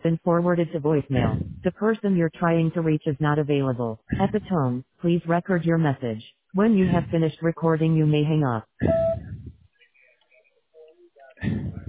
been forwarded to voicemail. The person you're trying to reach is not available. At the tone, please record your message. When you have finished recording, you may hang up.